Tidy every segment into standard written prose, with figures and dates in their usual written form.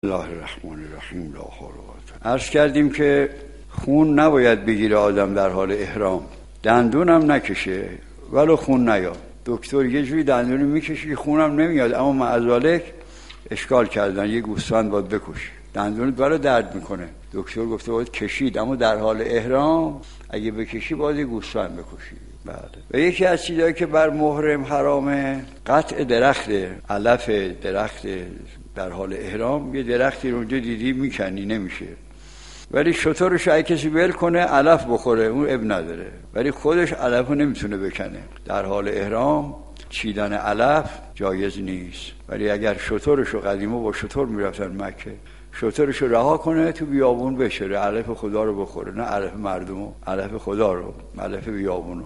الله الرحمن الرحیم. لا حول ولا قوة. عرض کردیم که خون نباید بگیره آدم در حال احرام، دندونم نکشه ولو خون نیاد. دکتر یه جوری دندون میکشه که خونم نمیاد، اما معذالک اشکال کردن یه گوسفند باید بکشی، دندونت برای درد میکنه. دکتر گفته باید کشید، اما در حال احرام اگه بکشی باید یه گوسفند بکشی. بله. و یکی از چیزایی که بر محرم حرامه قطع درخت، علف درخت. در حال احرام یه درختی رو اونجا دیدی میکنی نمیشه، ولی شترش اگه کسی ول کنه علف بخوره اون اب نداره، ولی خودش علف رو نمیتونه بکنه. در حال احرام چیدن علف جایز نیست، ولی اگر شترش رو قدیما با شتر میرفتن مکه، شترش رو رها کنه تو بیابون بشوره، علف خدا رو بخوره، نه علف مردمو، علف خدا رو، علف بیابونو.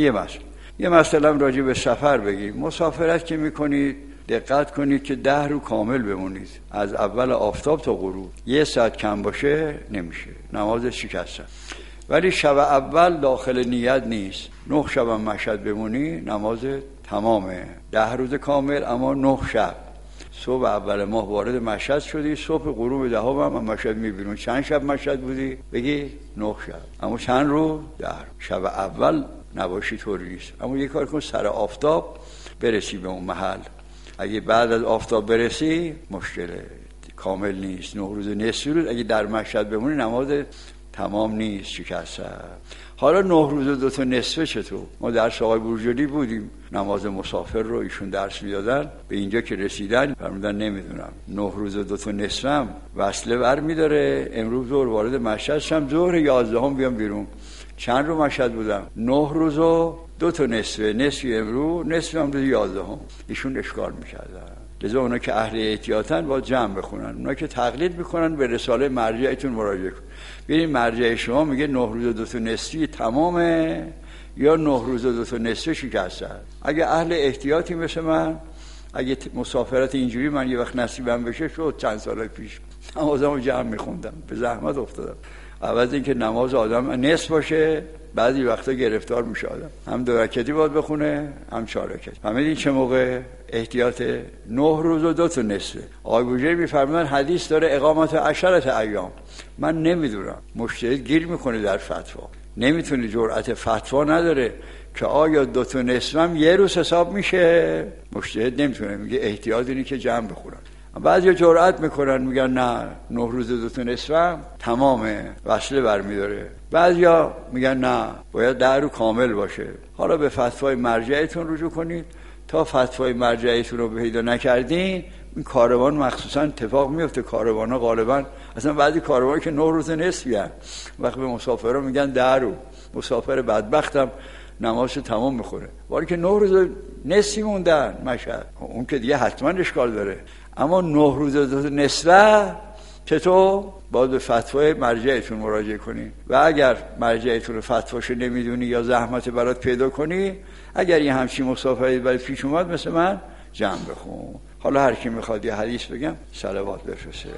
یه مثلا راجع به سفر بگیم. مسافرت که میکنید دقت کنید که 10 روز کامل بمونید، از اول آفتاب تا غروب. 1 ساعت کم باشه نمیشه، نماز شکسته. ولی شب اول داخل نیت نیست. 9 شب هم مشهد بمونی نماز تمامه، 10 روز کامل اما 9 شب. صبح اول ماه وارد مشهد شدی، صبح غروب 10 هم مشهد میبینی. چند شب مشهد بودی؟ بگی 9 شب، اما چند روز؟ 10 روز. شب اول نباشی طوری نیست، اما یه کار کن سر آفتاب برسی به اون محل. اگه بعد از آفتاب برسی مشکله، کامل نیست. 9 روز نصف روز اگه در مشهد بمونی نماز تمام نیست، شکسته. حالا 9 روز و 2 تا نصفه چطور؟ ما درس آقای بروجردی بودیم، نماز مسافر رو ایشون درس میدادن. به اینجا که رسیدن فرمودن نمیدونم 9 روز و 2 تا نصفم وصله بر میداره. امروز ظهر وارد مشهد شدم، ظهر 11 هم بیام بیرون. چند رو مشهد بودم؟ 9 روز و 2 تا نصفه، نصفی امروز، نصفی هم روز 11 هم. ایشون اشکال میکردن. لذا اونا که اهل احتیاطن باید جمع بخونن، اونا که تقلید میکنن به رساله مرجعتون مراجعه کن. ببین مرجع شما میگه 9 روز و 2 تا نصفی تمامه یا 9 روز و 2 تا نصفه شکسته. اگه اهل احتیاطی مثل من، اگه مسافرت اینجوری من یه وقت نصیبم بشه شد چند سال پیش نمازمو جمع میخوندم، به زحمت افتادم. عوض اینکه نماز آدم نصف باشه بعضی وقتا گرفتار میشه آدم، هم 2 رکعتی باید بخونه هم 4 رکعتی. فهمیدین چه موقع احتیاط؟ 9 روز و 2 تا نصفه. آقای بوجهری میفرمایند حدیث داره اقامت 10 ایام. من نمیدونم، مجتهد گیر میکنه در فتوا، نمیتونه، جرأت فتوا نداره که آیا 2 تا نصفم یه روز حساب میشه. مجتهد نمیتونه، میگه احتیاط اینه که جمع بخونن. بعضی جرأت میکنن میگن نه 9 روز 2 تا نصفم تمامه، وصله برمیداره. بعضیا میگن نه باید 10 روز کامل باشه. حالا به فتوای مرجعتون رجوع کنید. تا فتوای مرجعتون رو پیدا نکردین این کاروان مخصوصا اتفاق میفته. کاروانا غالبا اصلا بعضی کاروان که 9 روز نصفی هست، وقتی به مسافرها میگن 10 روز، مسافر بدبختم نمازش تمام میخوره، ولی که 9 روز نصفی موندن مشهد، اون که دیگه حتما اشکال داره. اما 9 روز و 2 تا نصفه چطور؟ باید به فتوای مرجعتون مراجعه کنی. و اگر مرجعتون فتواشو نمیدونی یا زحمت برات پیدا کنی، اگر یه همچین مسافری برات پیش اومد مثل من جمع بخون. حالا هر کی میخواد یه حدیث بگم صلوات بفرسته.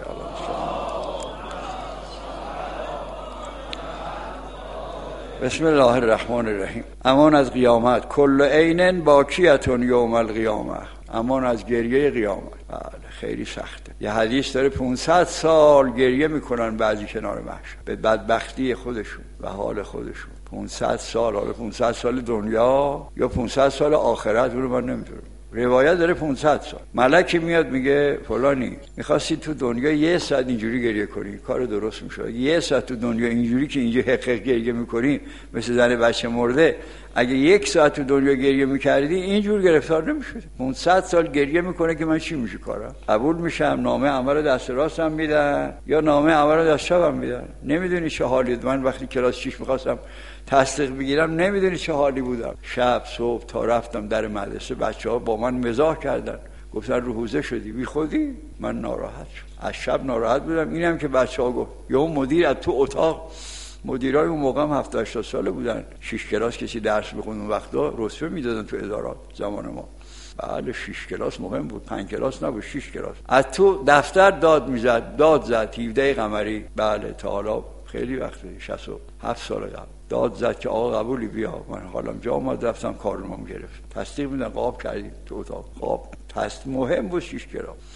بسم الله الرحمن الرحیم. امان از قیامت، کل عین باکیتون یوم القیامه. امان از گریه قیامت. بله خیلی سخته. یه حدیث داره 500 سال گریه میکنن بعضی کنار محشر به بدبختی خودشون و حال خودشون. 500 سال، حالا 500 سال دنیا یا 500 سال آخرت رو من نمیدونم. روایت داره 500 سال. ملکی میاد میگه فلانی میخواستی تو دنیا 1 ساعت اینجوری گریه کنی کار درست میشه. 1 ساعت تو دنیا اینجوری که اینجا حق گریه میکنی مثل زن بچه مرده، اگه 1 ساعت تو دنیا گریه میکردی اینجور گرفتار نمیشد. 500 سال گریه میکنه که من چی میشه کارم؟ قبول میشم، نامه عمل دست راستم میدن یا نامه عمل دست چپم میدن. نمیدونی چه حالی. من وقتی کلاس 6 میخواستم تصدیق بگیرم نمیدونی چه حالی بودم. شب صبح تا رفتم در مدرسه بچه‌ها با من مزاح کردن، گفتن رو حوزه شدی بی خودی. من ناراحت شدم، از شب ناراحت بودم. اینم که بچه‌ها گفت یا اون مدیر از تو اتاق، مدیرای اون موقع هم 70-80 ساله بودن، 6 کلاس کسی درس می‌خوند اون وقتا رتبه میدادن تو ادارات زمان ما. بله 6 کلاس مهم بود، 5 کلاس نبود، 6 کلاس. از تو دفتر داد زد 17 قمری. بله تا حالا خیلی وقته، 67 سال قبل داد زد که آقا قبولی بیا. من حالم جا اومد رفتم کارنامه‌ام گرفت، تصدیق میدن قاب کردیم تو اتاق خواب. مهم بود 6 کلاس.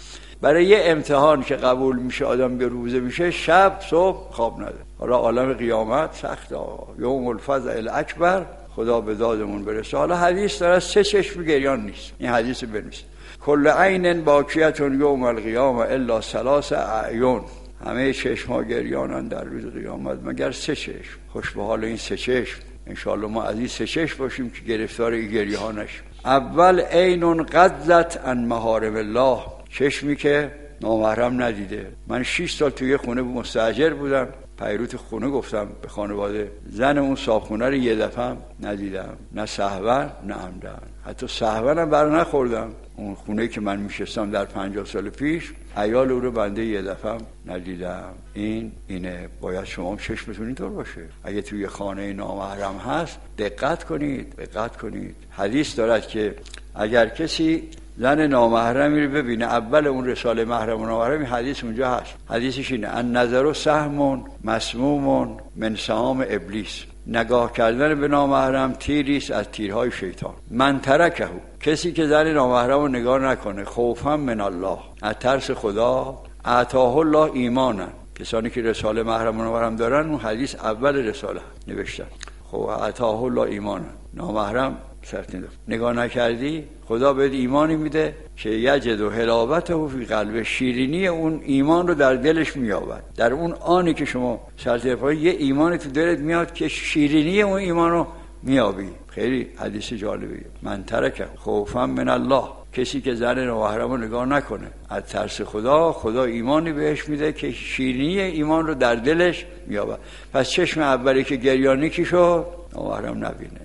برای یه امتحان که قبول میشه آدم به روزه میشه، شب صبح خواب نده. حالا عالم قیامت سخته، یوم الفزع الاکبر، خدا به دادمون برسه. حالا حدیث داره 3 چشم گریان نیست، این حدیث بنویسید. کل عین باکیه یوم القیامه الا 3 اعین، همه چشم ها گریانن در روز قیامت مگر 3 چشم. خوش به حال این 3 چشم، انشاءالله ما از این 3 چشم باشیم که گرفتار این گریه ها نشیم. اول عین قضت عن محارم الله، چشمی که نامحرم ندیده. من 6 سال توی خونه مستاجر بودم، پیروت خونه گفتم به خانواده، زن اون صاحبخونه رو یه دفعه هم ندیدم، نه سهوا نه عمدن، حتی سهوا هم بر نخوردم. اون خونه که من میشستم در 50 سال پیش، عیال او رو بنده یه دفعه هم ندیدم. اینه باید شما هم چشمتون اینطور باشه. اگه توی خانه نامحرم هست دقت کنید. حدیث دارد که اگر کسی زن نامحرمی رو ببینه، اول اون رساله محرم و نامحرم حدیث اونجا هست. حدیثش اینه: النظر سهم مسموم من سهام ابلیس، نگاه کردن به نامحرم تیری است از تیرهای شیطان. من ترکه، کسی که زن نامحرم رو نگاه نکنه، خوفا من الله، از ترس خدا، اعطاه الله ایمانا، کسانی که رساله محرم و نامحرم دارن، اون حدیث اول رساله نوشتن. خب اعطاه الله ایمانا، نامحرم سرتین نگاه نکردی، خدا بهت ایمانی میده که یجد و حلاوته فی قلبه، شیرینی اون ایمان رو در دلش مییابد. در اون آنی که شما سرتین پای یه ایمانی تو دلت میاد که شیرینی اون ایمان رو میابی. خیلی حدیث جالبیه. من ترک خوفا من الله، کسی که زن نامحرم رو نگاه نکنه از ترس خدا، خدا ایمانی بهش میده که شیرینی ایمان رو در دلش مییابد. پس چشم اولی که گریانی کی شد؟ نامحرم نبینه.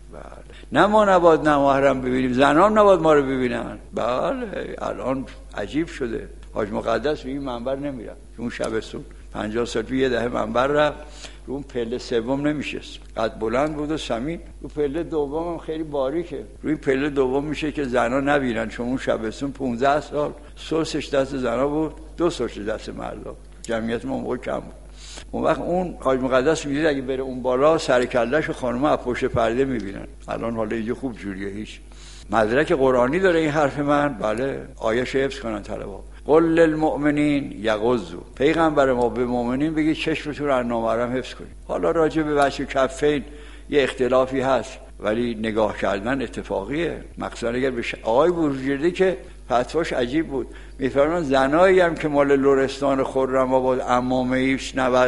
نه ما نباید نامحرم ببینیم، زنان نباید ما رو ببینن. بله الان عجیب شده، حاج مقدس روی این منبر نمیره. اون شبستون 50 سال پیش یه دهه منبر رفت، رو اون پله سوم نمیشست، قد بلند بود و سمین. رو پله دوم هم خیلی باریکه، روی پله دوم میشه که زنا نبینن، چون اون شبستون 15 سال سوسش دست زنا بود، 2 سوسش دست مردا. جمعیت ما موقع کم بود. اون وقت اون حاج مقدس میدید اگه بره اون بالا، سر کلهشو خانم‌ها از پشت پرده میبینن. الان حالا اینجا خوب جوریه، هیچ مدرک قرآنی داره این حرف من. بله آیه‌شو حفظ کنن طلبا. قل للمؤمنین یغضوا، پیغمبر ما به مؤمنین بگی چشمتون رو از نامحرم حفظ کنید. حالا راجع به وجه کفین یه اختلافی هست، ولی نگاه کردن اتفاقیه. مخصوصا اگر به آقای بروجردی که فتواش عجیب بود، میفرمان زنایی هم که مال لرستان خرم‌آباد عمامه‌ای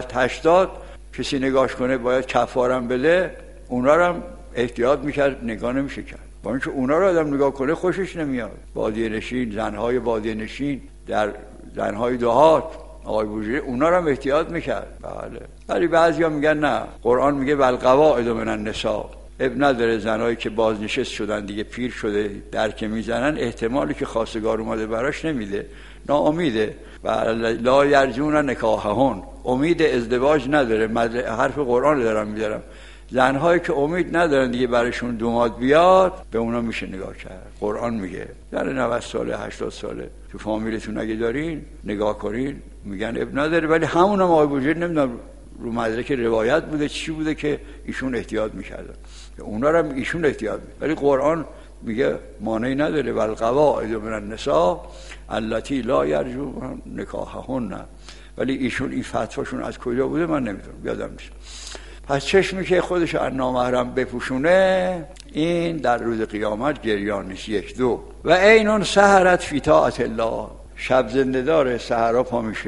90-80 کسی نگاش کنه باید کفارم بده، اونا رو هم احتیاط میکرد، نگاه نمیشه کرد. با اینکه اونا رو آدم نگاه کنه خوشش نمیاد. بادیه نشین، زنهای بادیه نشین در زنهای دهات، آقای بروجردی اونا رو هم احتیاط میکرد. بله. ولی بعضیا میگن نه، قرآن میگه والقواعد من النساء، اب نداره زنایی که بازنشست شدن دیگه، پیر شده، درکه میزنن، احتمالی که خواستگار اومده براش نمیده، ناامیده. و لا یرجون نکاحهن، امید ازدواج نداره. حرف قرآن دارم میذارم. زنهایی که امید ندارن دیگه براشون دوماد بیاد، به اونا میشه نگاه کرد. قرآن میگه در 90 ساله 80 ساله تو فامیلتون اگه دارین نگاه کنین، میگن اب نداره. ولی همون هم آقای بروجردی نمیدونم رو مدرک روایت بوده چی بوده که ایشون احتیاط میکردن، اونا رو هم ایشون احتیاط میکرد. ولی قرآن میگه مانعی نداره. والقواعد من النساء اللاتی لا یرجون نکاحهن. ولی ایشون این فتواشون از کجا بوده من نمیدونم، یادم نیست. پس چشمی که خودش از نامحرم بپوشونه، این در روز قیامت گریان نیست. 1 2 و عین سهرت فی طاعت الله، شب زنده داره، سحرا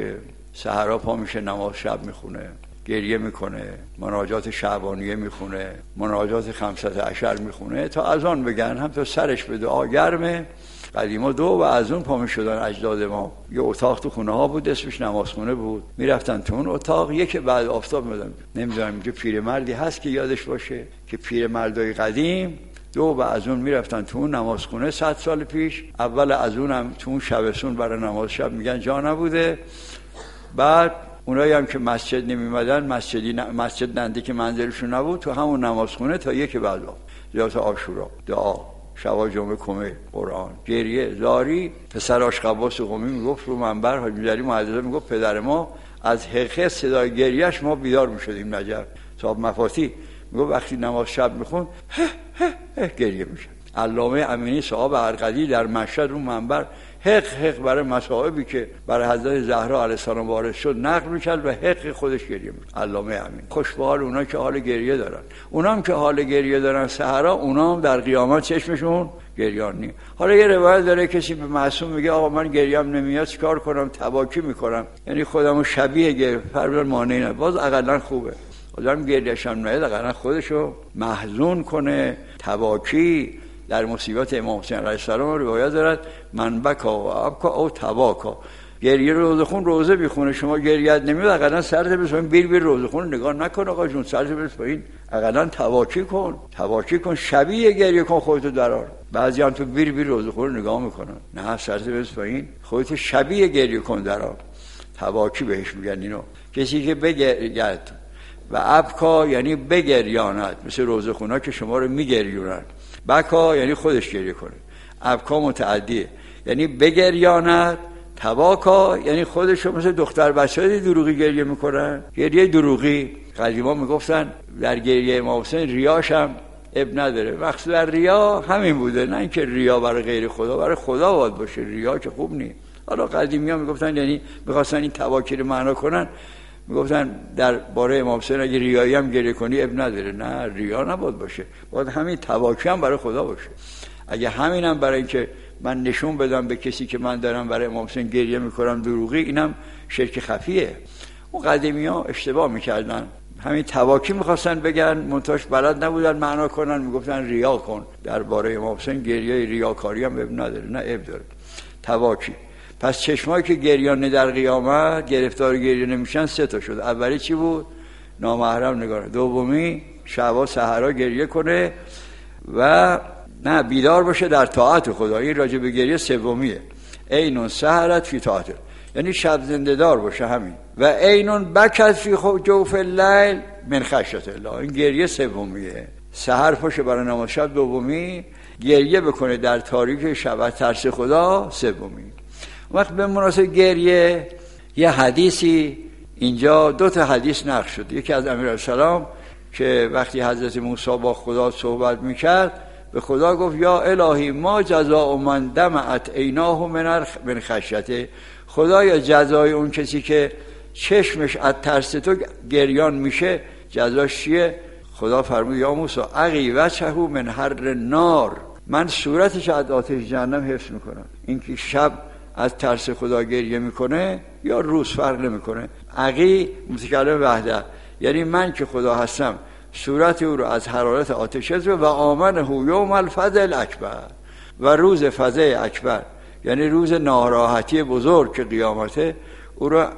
پا میشه نماز شب میخونه، گریه میکنه، مناجات شعبانیه میخونه، مناجات 15 میخونه تا اذان بگن، هم تا سرش به دعا گرمه. قدیما 2 و از اون پا میشدن اجداد ما. یه اتاق تو خونه ها بود اسمش نمازخونه بود، میرفتن تو اون اتاق. یک بعد آفتاب میدن، نمیدونم اینجا پیرمردی هست که یادش باشه که پیرمردای قدیم 2 و از اون میرفتن تو اون نمازخونه 100 سال پیش. اول از اونم تو اون شبستون برای نماز شب میگن جا نبوده. بعد اونایی هم که مسجد نمیمدن، مسجد نزدیک منزلشون نبود، تو همون نمازخونه تا 1 بعد زیارت عاشورا، دعا، شب جمعه، کمه، قرآن، گریه، زاری. پسر آشقباس قمی میگفت رو منبر، حاج میذاری معدزه میگفت پدر ما از حقیقت صدای گریهش ما بیدار میشدیم. نجف صاحب مفاتی میگفت وقتی نماز شب میخون گریه میشه. علامه امینی صاحب ارقدی در مشهد رو منبر حق برای مصائبی که برای حضرت زهرا علیه السلام وارد شد نقل می‌کرد و حق خودش گریه می‌کرد. علامه امینی خوش به حال اونا که حال گریه دارن، اونا هم که حال گریه دارن سحرا، اونا هم در قیامت چشمشون گریان نیست. حالا یه روایت داره کسی به معصوم میگه آقا من گریم نمیاد چیکار کنم؟ تباکی میکنم، یعنی خودمو شبیه گریه فرمان مانعی نه، باز اقلا خوبه. آدم گریه‌ش هم نیاد اقلا خودشو محزون کنه. تباکی در مصیبت امام حسین علیه السلام روایت دارد من بکا و ابکا او تباکا، گریه روزه خون روزه بیخونه، شما گریت نمیاد اقلا سرت بسپارین، بیر روزه خون نگاه نکن آقا جون، سرت بسپارین اقلا تباکی کن شبیه گریه کن خودتو درار. بعضی هم تو بیر روزه خون نگاه میکنن، نه سرت بسپارین خودتو شبیه گریه کن درار. تباکی بهش میگن اینو. کسی که بگرد و ابکا یعنی بگریاند، مثل روزه خونا که شما رو میگریونن. بکا یعنی خودش گریه کنه، ابکا متعدیه یعنی بگریاند. تباکا یعنی خودشو مثل دختر بچه‌ای دروغی گریه میکنن، گریه دروغی. قدیما میگفتن در گریه امام حسین ریاش هم اب نداره، مقصود در ریا همین بوده، نه اینکه ریا برای غیر خدا، برای خدا باید باشه، ریا که خوب نیست. حالا قدیمی ها میگفتن یعنی میخواستن این تباکی رو معنا کنن، میگفتن در باره امام حسین اگه ریایی هم گریه کنی اب نداره، نه ریا نباید باشه، باید همین تباکی هم برای خدا باشه. اگه همینم برای اینکه من نشون بدم به کسی که من دارم برای امام حسین گریه میکنم دروغی، اینم شرک خفیه. اون قدیمی ها اشتباه میکردن، همین تباکی میخواستن بگن، منتاش بلد نبودن معنا کنن، میگفتن ریا کن. در باره امام حسین گریه ریاکاری هم اب نداره، نه اب داره تباکی. پس چشمایی که گریان در قیامت گرفتار گریه نمیشن سه تا شد. اولی چی بود؟ نامحرم نگاه. دومی شبا سحرا گریه کنه و نه بیدار باشه در طاعت خدا. این راجع به گریه سومیه. عینون سحرت فی طاعت، یعنی شب زنده دار باشه همین. و عینون بکت فی جوف اللیل من خشیت الله، این گریه سومیه. سحر باشه برای نماز شب دومی، گریه بکنه در تاریک شب ترس خدا سومی. وقت به مناسبت گریه یه حدیثی اینجا، دو تا حدیث نقل شد. یکی از امیرالسلام که وقتی حضرت موسی با خدا صحبت میکرد به خدا گفت یا الهی ما جزاء من دمعت عیناه من خشیته، خدایا جزای اون کسی که چشمش از ترس تو گریان میشه جزاش چیه؟ خدا فرمود یا موسی اقی وجهه من حر نار، من صورتش از آتش جهنم حفظ میکنم. این که شب از ترس خدا گریه میکنه یا روز فرق نمیکنه. اقی متکلم وحده، یعنی من که خدا هستم صورت او رو از حرارت آتش حفظ و آمنه یوم الفزع اکبر، و روز فزع اکبر یعنی روز ناراحتی بزرگ که قیامته، او رو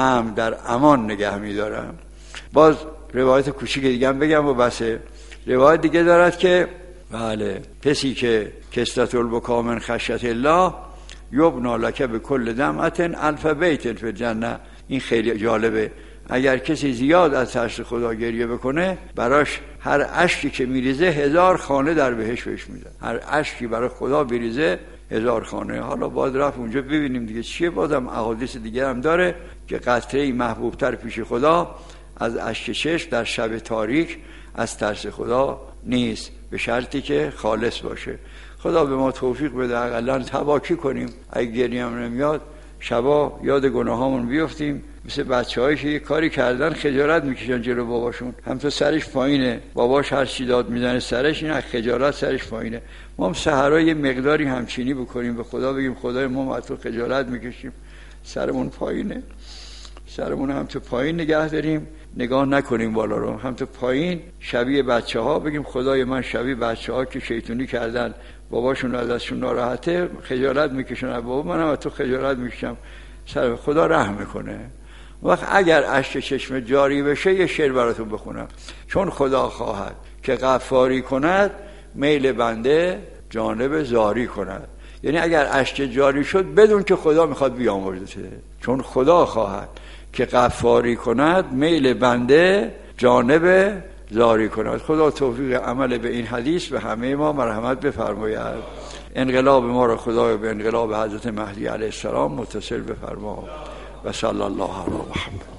در امان نگه میدارم. باز روایت کوچیک دیگه هم بگم و بسه. روایت دیگه دارد که بله کسی که کثرت البکا من خشیت الله یبنا لک بکل دمعة الف بیت فی الجنه. این خیلی جالبه. اگر کسی زیاد از ترس خدا گریه بکنه، براش هر اشکی که میریزه 1000 خانه در بهشت بهش میدن. هر اشکی برای خدا بریزه 1000 خانه. حالا باید رفت اونجا ببینیم دیگه چیه. بازم احادیث دیگه هم داره که قطره محبوب تر پیش خدا از اشک چشم در شب تاریک از ترس خدا نیست، به شرطی که خالص باشه. خدا به ما توفیق بده اقلا تباکی کنیم. اگه گریه هم نمیاد شبا یاد گناهامون بیفتیم. مثل بچه‌هایی که یه کاری کردن خجالت میکشن جلو باباشون، هم تو سرش پایینه، باباش هر چی داد میزنه سرش، این خجالت سرش پایینه. ما هم سحرا یه مقداری همچینی بکنیم، به خدا بگیم خدای ما از تو خجالت میکشیم، سرمون پایینه، سرمون هم تو پایین نگه داریم، نگاه نکنیم بالا رو، هم تو پایین شبیه بچه‌ها بگیم خدای من شبیه بچه‌ها که شیطونی کردن باباشون ازشون ناراحته خجالت میکشن، بابا منم از تو خجالت میکشم، سر خدا رحم میکنه. وقت اگر اشک چشم جاری بشه یه شعر براتون بخونم. چون خدا خواهد که غفاری کند میل بنده جانب زاری کند. یعنی اگر اشک جاری شد بدون که خدا میخواد بیامرزه. چون خدا خواهد که غفاری کند میل بنده جانب زاری کند. خدا توفیق عمل به این حدیث به همه ما مرحمت بفرماید. انقلاب ما را خدا به انقلاب حضرت مهدی علیه السلام متصل بفرما. و صلی الله علی محمد.